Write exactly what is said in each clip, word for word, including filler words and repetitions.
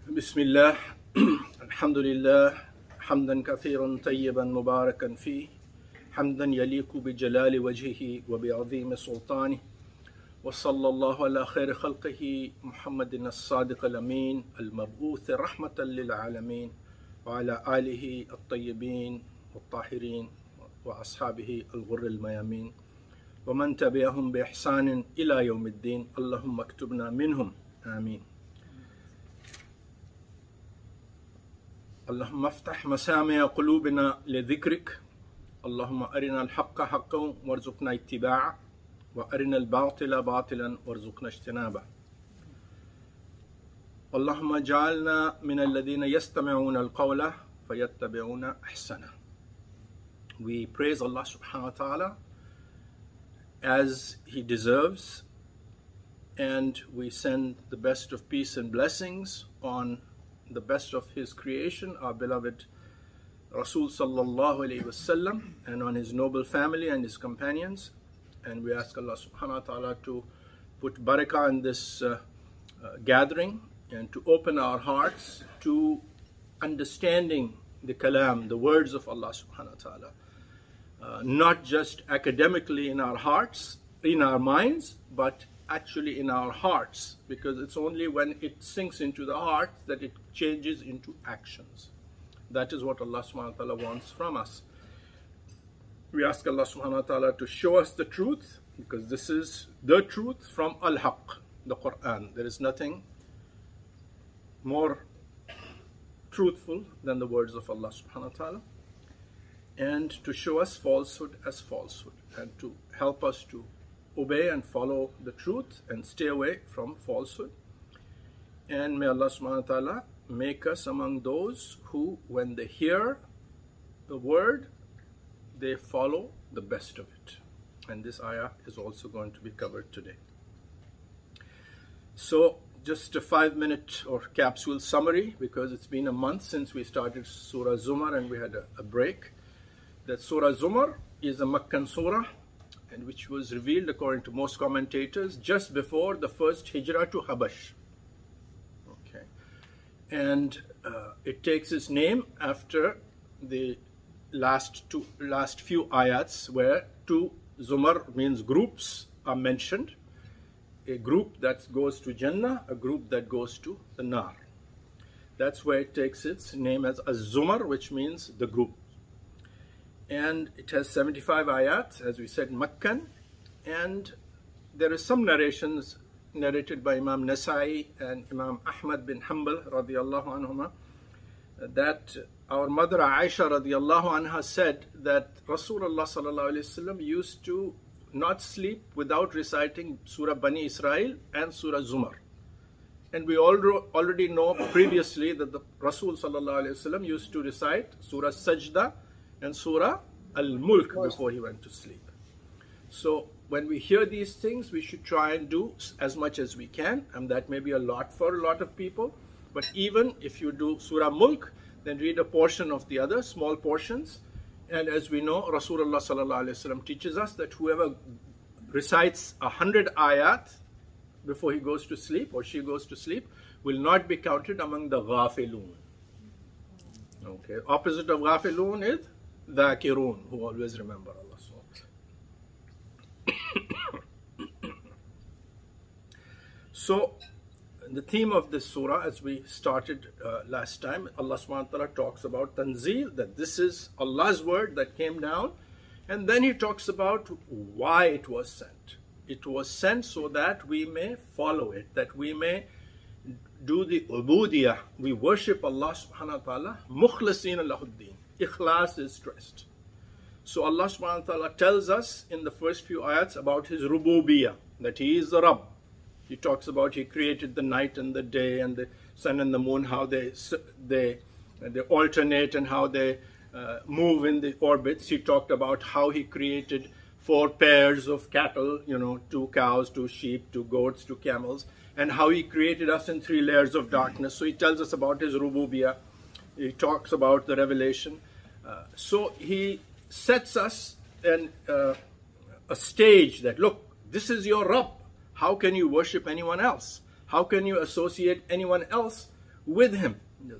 بسم الله الحمد لله حمدا كثيرا طيبا مباركا فيه حمدا يليق بجلال وجهه وبعظيم سلطانه وصلى الله على خير خلقه محمد الصادق الأمين المبعوث رحمة للعالمين وعلى آله الطيبين الطاهرين وأصحابه الغر الميامين ومن تبعهم بإحسان إلى يوم الدين اللهم اكتبنا منهم آمين. اللهم افتح مسامع قلوبنا لذكرك اللهم أرنا الحق حقا وارزقنا اتباعه وأرنا الباطل باطلا وارزقنا اجتنابه. اللهم اجعلنا من الذين يستمعون القول فيتبعون أحسنه. We praise Allah subhanahu wa ta'ala as He deserves, and we send the best of peace and blessings on the best of His creation, our beloved Rasul sallallahu alayhi wasallam, and on his noble family and his companions. And we ask Allah subhanahu wa ta'ala to put barakah in this uh, uh, gathering and to open our hearts to understanding the kalam, the words of Allah subhanahu wa ta'ala. Uh, not just academically in our hearts, in our minds, but actually in our hearts, because it's only when it sinks into the heart that it changes into actions. That is what Allah subhanahu wa ta'ala wants from us. We ask Allah subhanahu wa ta'ala to show us the truth, because this is the truth from Al-Haq, the Quran. There is nothing more truthful than the words of Allah subhanahu wa ta'ala, and to show us falsehood as falsehood, and to help us to obey and follow the truth and stay away from falsehood. And may Allah subhanahu wa ta'ala make us among those who, when they hear the word, they follow the best of it. And this ayah is also going to be covered today. So just a five minute or capsule summary, because it's been a month since we started Surah Zumar and we had a, a break. That Surah Zumar is a Makkan surah, and which was revealed, according to most commentators, just before the first hijrah to Habash. Okay, and uh, it takes its name after the last two, last few ayats, where two Zumar means groups are mentioned, a group that goes to Jannah, a group that goes to the Nar. That's where it takes its name as Az-Zumar, which means the group. And it has seventy-five ayat, as we said, Makkan, and there is some narrations narrated by Imam Nasai and Imam Ahmad bin Hanbal radiyallahu anhuma, that our mother Aisha radiyallahu anha said that Rasulullah sallallahu alayhi wasallam used to not sleep without reciting Surah Bani Israel and Surah Zumar. And we already know previously that the Rasul sallallahu alayhi wasallam used to recite Surah Sajda and Surah Al-Mulk before he went to sleep. So when we hear these things, we should try and do as much as we can, and that may be a lot for a lot of people. But even if you do Surah Mulk, then read a portion of the other, small portions. And as we know, Rasulullah sallallahu alaihi wasallam teaches us that whoever recites a hundred ayat before he goes to sleep or she goes to sleep will not be counted among the ghafilun. Okay, opposite of ghafilun is dhakirun, who always remember Allah. So the theme of this surah, as we started uh, last time, Allah subhanahu wa ta'ala talks about tanzeel, that this is Allah's word that came down, and then He talks about why it was sent. It was sent so that we may follow it, that we may do the ubudiyah. We worship Allah subhanahu wa ta'ala, mukhlasina lahuddin. Ikhlas is stressed. So Allah subhanahu wa ta'ala tells us in the first few ayats about His rububiyah, that He is the Rabb. He talks about He created the night and the day and the sun and the moon, how they they they alternate and how they uh, move in the orbits. He talked about how He created four pairs of cattle, you know, two cows, two sheep, two goats, two camels, and how He created us in three layers of darkness. So He tells us about His rububiyah. He talks about the revelation. Uh, so He sets us in uh, a stage that, look, this is your Rabb. How can you worship anyone else? How can you associate anyone else with him.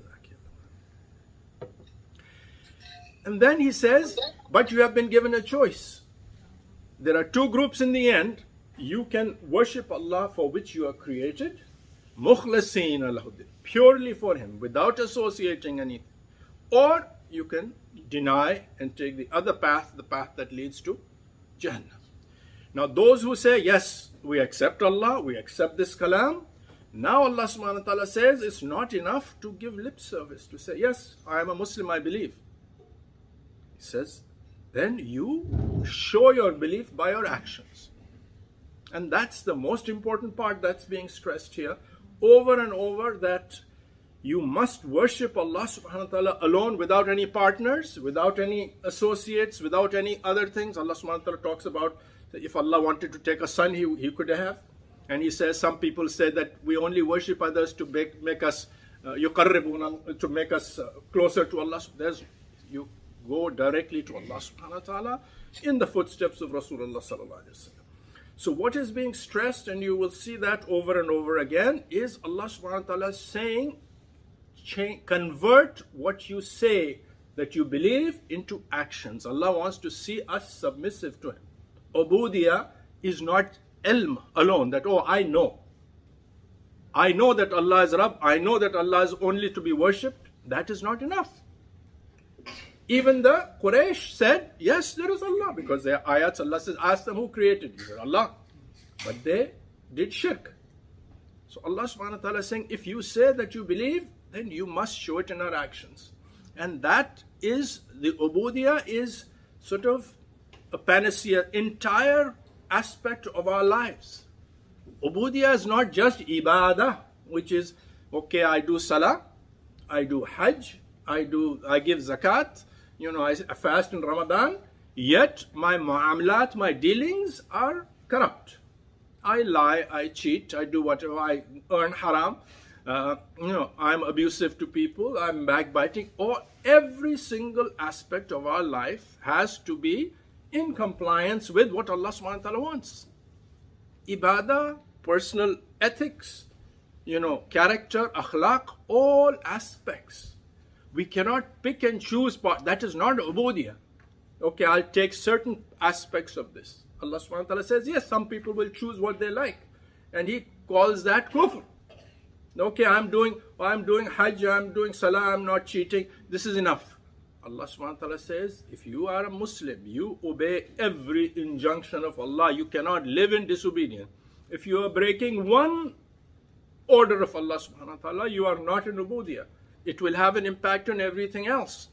And then he says, but you have been given a choice. There are two groups in the end. You can worship Allah for which you are created, mukhlaseen lahuddin, purely for him, without associating anything. Or you can deny and take the other path, the path that leads to Jannah. Now those who say, yes, we accept Allah, we accept this kalam, now Allah subhanahu wa ta'ala says it's not enough to give lip service, to say, yes, I am a Muslim, I believe. He says, then you show your belief by your actions. And that's the most important part that's being stressed here over and over, that you must worship Allah subhanahu wa ta'ala alone, without any partners, without any associates, without any other things. Allah subhanahu wa ta'ala talks about if Allah wanted to take a son, he, he could have. And he says, some people say that we only worship others to make, make us yuqarribuna, uh, to make us uh, closer to Allah. There's, you go directly to Allah subhanahu wa ta'ala in the footsteps of Rasulullah sallallahu alaihi wasallam. So what is being stressed, and you will see that over and over again, is Allah subhanahu wa ta'ala saying, change, convert what you say that you believe into actions. Allah wants to see us submissive to him. Ubudiyah is not ilm alone, that, oh, I know. I know that Allah is Rabb, I know that Allah is only to be worshipped. That is not enough. Even the Quraysh said, yes, there is Allah, because their ayats, Allah says, ask them who created you. Said, Allah. But they did shirk. So Allah subhanahu wa ta'ala is saying, if you say that you believe, then you must show it in our actions. And that is, the ubudiyah is sort of a panacea, entire aspect of our lives. Ubudiyah is not just ibadah, which is, okay, I do salah, I do hajj, I do, I give zakat, you know, I fast in Ramadan, yet my mu'amalat, my dealings are corrupt. I lie, I cheat, I do whatever, I earn haram, uh, you know, I'm abusive to people, I'm backbiting, or every single aspect of our life has to be in compliance with what Allah subhanahu wa ta'ala wants. Ibadah, personal ethics, you know, character, akhlaq, all aspects. We cannot pick and choose part. That is not ubudiyah. Okay, I'll take certain aspects of this. Allah subhanahu wa ta'ala says, yes, some people will choose what they like. And he calls that kufr. Okay, I'm doing, I'm doing hajj, I'm doing salah, I'm not cheating. This is enough. Allah subhanahu wa ta'ala says, if you are a Muslim, you obey every injunction of Allah. You cannot live in disobedience. If you are breaking one order of Allah subhanahu wa ta'ala, you are not in ubudiyah. It will have an impact on everything else.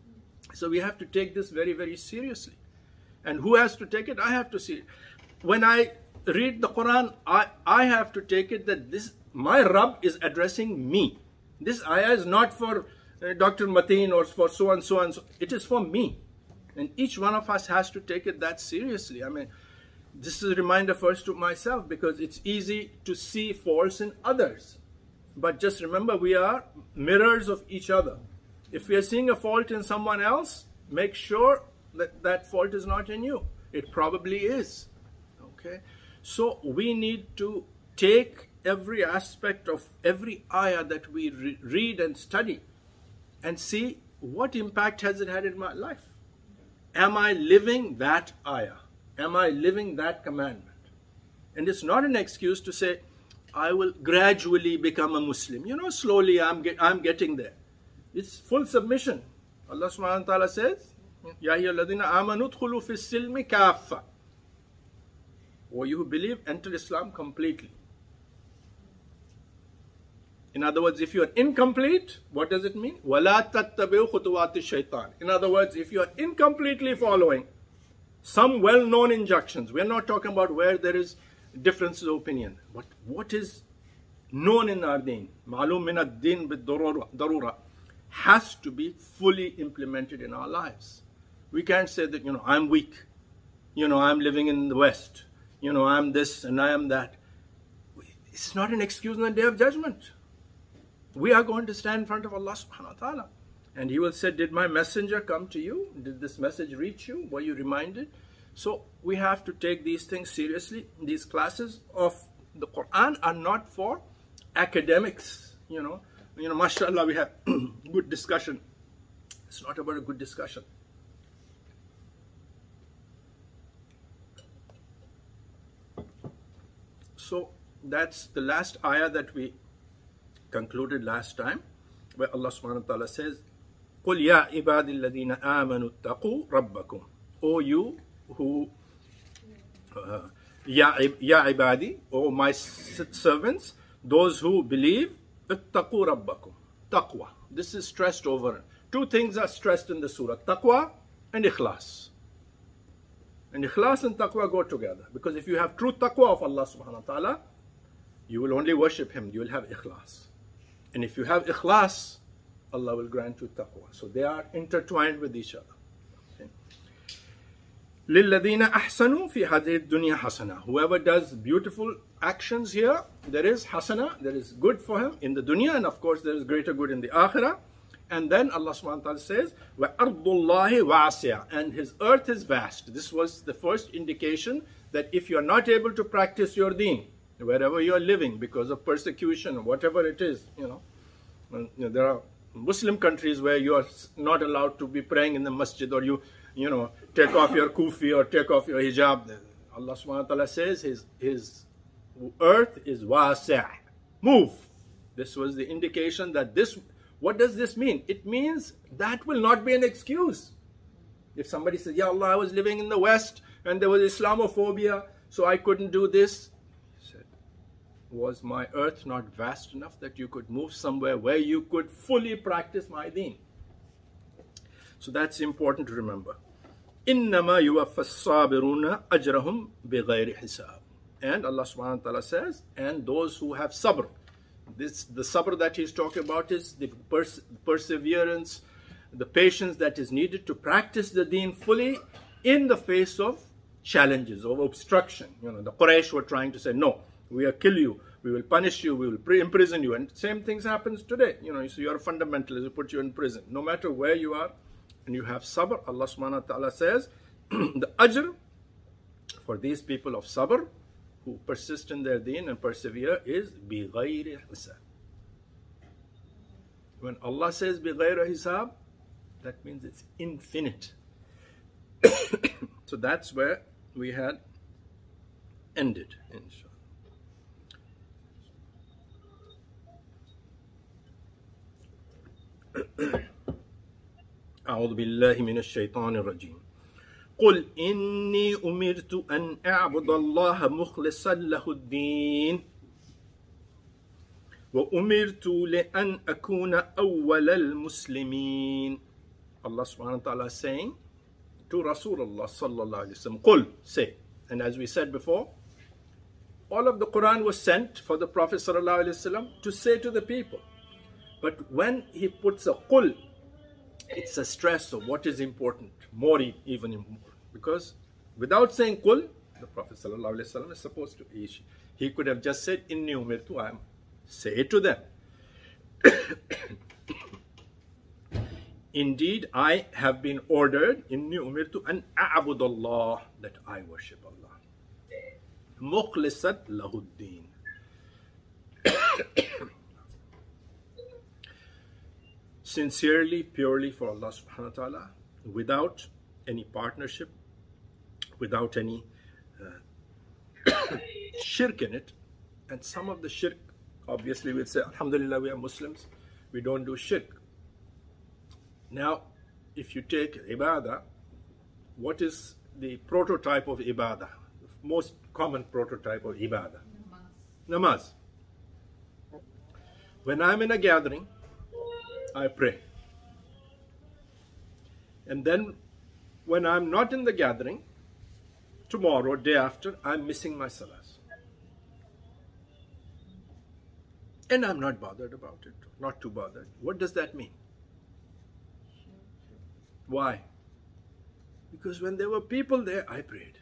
So we have to take this very, very seriously. And who has to take it? I have to see it. When I read the Quran, I, I have to take it that this, my Rabb is addressing me. This ayah is not for uh, Doctor Mateen or for so and so and so. It is for me. And each one of us has to take it that seriously. I mean, this is a reminder first to myself, because it's easy to see faults in others. But just remember, we are mirrors of each other. If we are seeing a fault in someone else, make sure that that fault is not in you. It probably is. Okay? So we need to take every aspect of every ayah that we re read and study and see what impact has it had in my life. Am I living that ayah? Am I living that commandment? And it's not an excuse to say, I will gradually become a Muslim. You know, slowly I'm, get, I'm getting there. It's full submission. Allah subhanahu wa ta'ala says, Ya ayyuhalladhina amanu udkhulu fi silmi kaffa. O you who believe, enter Islam completely. In other words, if you are incomplete, what does it mean? وَلَا تَتَّبِعُوا خُطُوَاتِ الشَّيْطَانِ. In other words, if you are incompletely following some well-known injunctions, we are not talking about where there is differences of opinion, but what is known in our deen, ma'lum min ad-din bid-darura, has to be fully implemented in our lives. We can't say that, you know, I'm weak, you know, I'm living in the West, you know, I'm this and I am that. It's not an excuse on the day of judgment. We are going to stand in front of Allah subhanahu wa ta'ala, and he will say, did my messenger come to you? Did this message reach you? Were you reminded? So we have to take these things seriously. These classes of the Quran are not for academics, you know, you know, mashallah, we have good discussion. It's not about a good discussion. So that's the last ayah that we concluded last time, where Allah subhanahu wa ta'ala says, قُلْ يَا عِبَادِ الَّذِينَ آمَنُوا اتَّقُوا رَبَّكُمْ. O you who, uh, Ya ibadi, O my servants, those who believe, اتَّقُوا رَبَّكُمْ. Taqwa. This is stressed over. Two things are stressed in the surah, taqwa and ikhlas. And ikhlas and taqwa go together. Because if you have true taqwa of Allah subhanahu wa ta'ala, you will only worship Him, you will have ikhlas. And if you have ikhlas, Allah will grant you taqwa. So they are intertwined with each other. Okay. لِلَّذِينَ أَحْسَنُوا فِي هَذِهِ الدُّنْيَا حَسَنَةً. Whoever does beautiful actions here, there is hasana, there is good for him in the dunya, and of course there is greater good in the akhirah. And then Allah subhanahu wa ta'ala says, وَأَرْضُ اللَّهِ وَاسِعَةٌ. And His earth is vast. This was the first indication that if you are not able to practice your deen, wherever you are living because of persecution or whatever it is, you know, you know, there are Muslim countries where you are not allowed to be praying in the masjid, or you, you know, take off your kufi or take off your hijab. Allah subhanahu wa ta'ala says His, His earth is wasi'. Move. This was the indication that this, what does this mean? It means that will not be an excuse. If somebody says, Ya Allah, I was living in the West and there was Islamophobia, so I couldn't do this. He said, was my earth not vast enough that you could move somewhere where you could fully practice my deen? So that's important to remember. إِنَّمَا يُوَفَّ الصَّابِرُونَ أَجْرَهُمْ بِغَيْرِ حِسَابٍ. And Allah subhanahu wa ta'ala says, and those who have sabr. This, the sabr that he's talking about is the pers perseverance, the patience that is needed to practice the deen fully in the face of challenges, of obstruction. You know, the Quraysh were trying to say, no, we will kill you, we will punish you, we will imprison you. And same things happens today. You know, so you are a fundamentalist, we put you in prison. No matter where you are, and you have sabr, Allah subhanahu wa ta'ala says, the ajr for these people of sabr, who persist in their deen and persevere, is بِغَيْرِ حِسَابٍ. When Allah says بِغَيْرِ حِسَابٍ, that means it's infinite. So that's where we had ended, inshallah. أعوذ بالله من الشيطان الرجيم. قل إني أمرت أن أعبد الله مخلصا له الدين وأمرت لأن أكون أول المسلمين. Allah subhanahu wa ta'ala is saying to Rasulullah sallallahu alayhi wa sallam, قل, say. And as we said before, all of the Quran was sent for the Prophet sallallahu alayhi wa sallam to say to the people. But when he puts a qul, it's a stress of what is important, more even important. Because without saying qul, the Prophet sallallahu alayhi wa sallam is supposed to, he, he could have just said, inni umirtu, I am, say it to them. Indeed, I have been ordered, inni umirtu an a'budallah, that I worship Allah. Mukhlisat lahuddin. Sincerely, purely for Allah subhanahu wa ta'ala, without any partnership, without any uh, shirk in it. And some of the shirk, obviously we'll say, alhamdulillah, we are Muslims, we don't do shirk. Now, if you take ibadah, what is the prototype of ibadah? The most common prototype of ibadah? Namaz. Namaz. When I'm in a gathering, I pray. And then when I'm not in the gathering, tomorrow, day after, I'm missing my salahs. And I'm not bothered about it, not too bothered. What does that mean? Why? Because when there were people there, I prayed.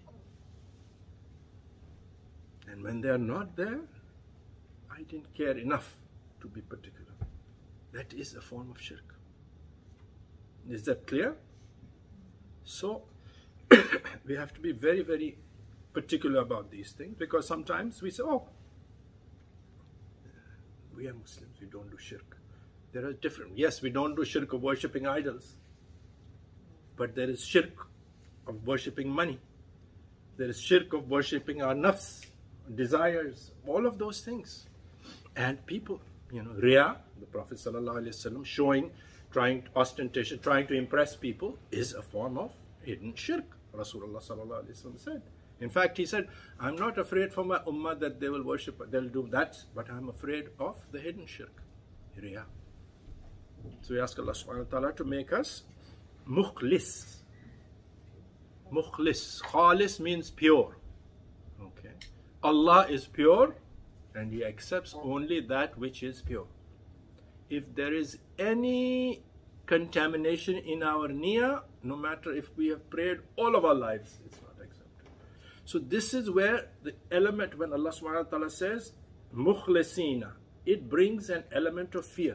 And when they are not there, I didn't care enough to be particular. That is a form of shirk. Is that clear? So, we have to be very, very particular about these things, because sometimes we say, oh, we are Muslims, we don't do shirk. There are different, yes, we don't do shirk of worshipping idols, but there is shirk of worshipping money. There is shirk of worshipping our nafs, desires, all of those things. And people, you know, Riya, the Prophet ﷺ showing, trying, ostentation, trying to impress people is a form of hidden shirk, Rasulullah ﷺ said. In fact, he said, I'm not afraid for my ummah that they will worship, they'll do that, but I'm afraid of the hidden shirk, Riya. So we ask Allah subhanahu wa ta'ala to make us mukhlis. Mukhlis. Khalis means pure. Okay. Allah is pure and He accepts only that which is pure. If there is any contamination in our niyyah, no matter if we have prayed all of our lives, it's not accepted. So this is where the element, when Allah subhanahu wa ta'ala says mukhlisina, it brings an element of fear.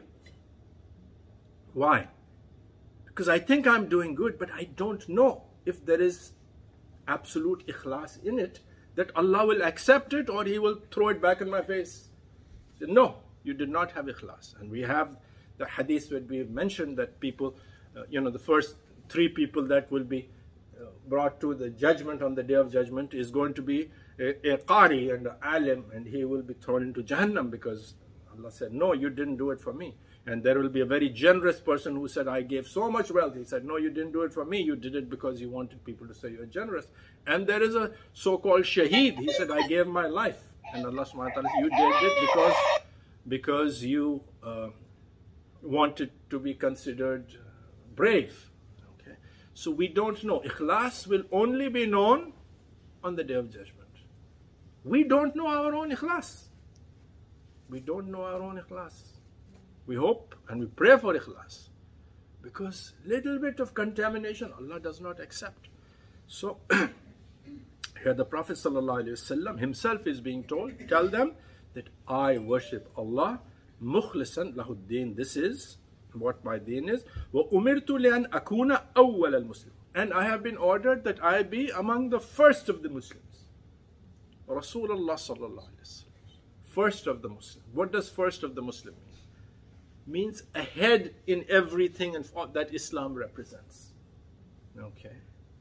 Why? Because I think I'm doing good, but I don't know if there is absolute ikhlas in it, that Allah will accept it or He will throw it back in my face. No, you did not have ikhlas. And we have the hadith that we have mentioned that people, uh, you know, the first three people that will be uh, brought to the judgment on the day of judgment is going to be a, a qari and an alim, and he will be thrown into Jahannam because Allah said, no, you didn't do it for me. And there will be a very generous person who said, I gave so much wealth. He said, no, you didn't do it for me. You did it because you wanted people to say you're generous. And there is a so-called shaheed. He said, I gave my life. And Allah subhanahu wa ta'ala said, you did it because, because you uh, wanted to be considered brave. Okay. So we don't know. Ikhlas will only be known on the day of judgment. We don't know our own ikhlas. We don't know our own ikhlas. We hope and we pray for ikhlas, because little bit of contamination Allah does not accept. So here the Prophet ﷺ himself is being told, tell them that I worship Allah mukhlisan lahuddin. This is what my deen is. وَأُمِرْتُ لِأَنْ أَكُونَ أَوَّلَ الْمُسْلِمِ. And I have been ordered that I be among the first of the Muslims. Rasulullah sallallahu alaihi wasallam. First of the Muslim. What does first of the Muslim mean? Means ahead in everything and that Islam represents. Okay.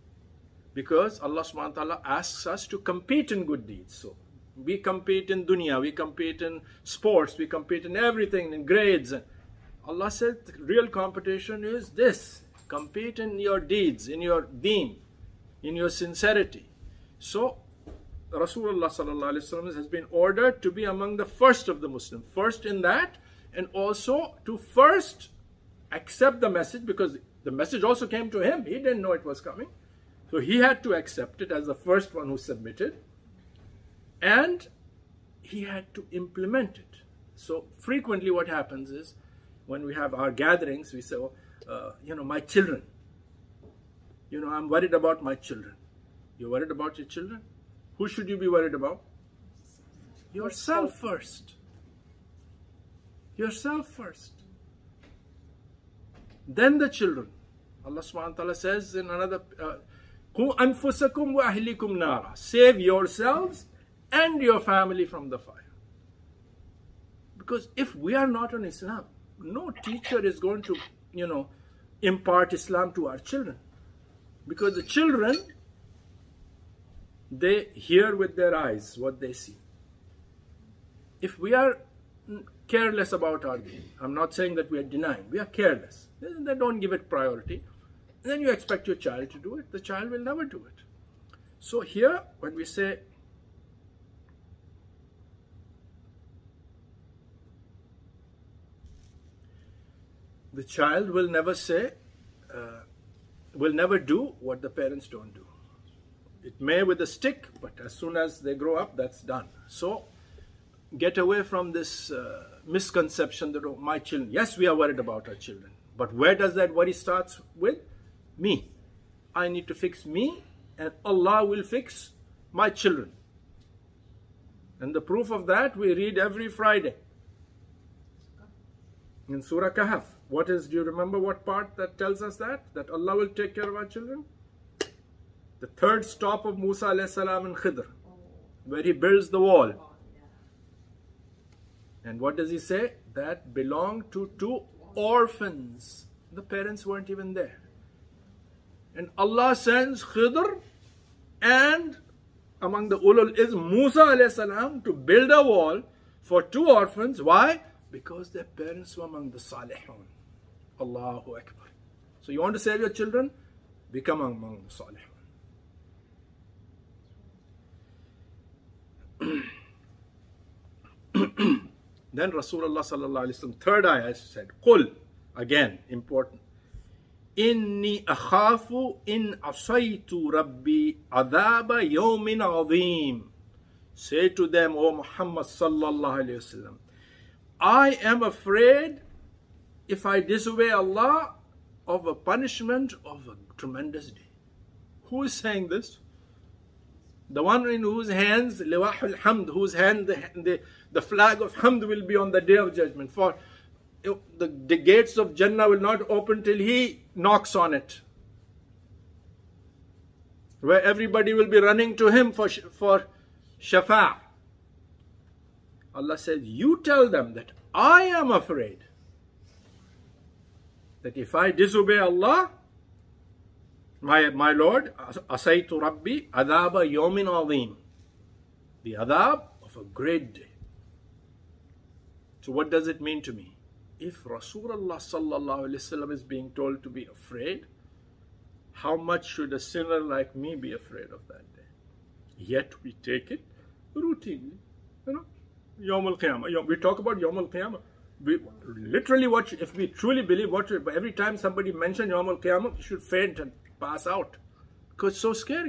Because Allah subhanahu wa ta'ala asks us to compete in good deeds. So we compete in dunya, we compete in sports, we compete in everything, in grades. And Allah said the real competition is this. Compete in your deeds, in your deen, in your sincerity. So Rasulullah sallallahu alaihi wasallam has been ordered to be among the first of the Muslims. First in that, and also to first accept the message, because the message also came to him. He didn't know it was coming. So he had to accept it as the first one who submitted. And he had to implement it. So frequently what happens is, when we have our gatherings, we say, oh, uh, you know, my children. You know, I'm worried about my children. You're worried about your children? Who should you be worried about? Yourself first. Yourself first. Then the children. Allah subhanahu wa ta'ala says in another, قُوا أَنفُسَكُمْ وَأَهْلِكُمْ نَارًا. Save yourselves and your family from the fire. Because if we are not on Islam, no teacher is going to, you know, impart Islam to our children. Because the children, they hear with their eyes what they see. If we are careless about our deen, I'm not saying that we are denying, we are careless. They don't give it priority. And then you expect your child to do it. The child will never do it. So here, when we say, the child will never say, uh, will never do what the parents don't do. It may with a stick, but as soon as they grow up, that's done. So get away from this uh, misconception that, oh, my children. Yes, we are worried about our children. But where does that worry starts with? Me. I need to fix me, and Allah will fix my children. And the proof of that we read every Friday. In Surah Kahf. What is, do you remember what part that tells us that? That Allah will take care of our children? The third stop of Musa alayhi salam and Khidr, where he builds the wall. And what does he say? That belonged to two orphans. The parents weren't even there. And Allah sends Khidr and among the ulul is Musa alayhi salam to build a wall for two orphans. Why? Because their parents were among the salihun. Allahu Akbar. So you want to save your children? Become among the salihun. Then Rasulullah sallallahu alaihi wasallam, third ayah said, Qul, again important. Inni akhafu in asaytu rabbi adhaba yawmin azim. Say to them, O Muhammad sallallahu alaihi wasallam, I am afraid if I disobey Allah of a punishment of a tremendous day. Who is saying this? The one in whose hands, Liwahul Hamd, whose hand the, the, the flag of Hamd will be on the day of judgment. For the, the gates of Jannah will not open till he knocks on it. Where everybody will be running to him for, for shafa'. Allah says, you tell them that I am afraid that if I disobey Allah, my, my Lord, asaytu rabbi adhaba yawmin azim, the adhab of a great day. So what does it mean to me? If Rasulullah sallallahu alaihi wasallam is being told to be afraid, how much should a sinner like me be afraid of that day? Yet we take it routinely. You know, Yawm al-Qiyamah. We talk about Yawm al-Qiyamah. We literally watch, if we truly believe what, every time somebody mentions Yawm al-Qiyamah, we should faint and pass out. Because it's so scary.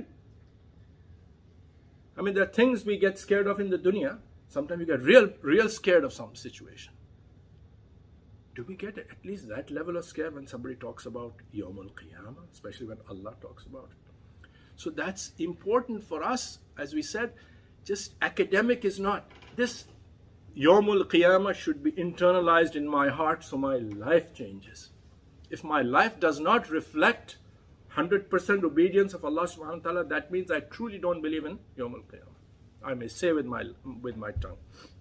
I mean, there are things we get scared of in the dunya. Sometimes we get real, real scared of some situation. Do we get at least that level of scare when somebody talks about Yawm al-Qiyamah, especially when Allah talks about it? So that's important for us. As we said, just academic is not. This Yawm al-Qiyamah should be internalized in my heart so my life changes. If my life does not reflect one hundred percent obedience of Allah subhanahu wa ta'ala, that means I truly don't believe in Yawm al-Qiyamah. I may say with my, with my tongue.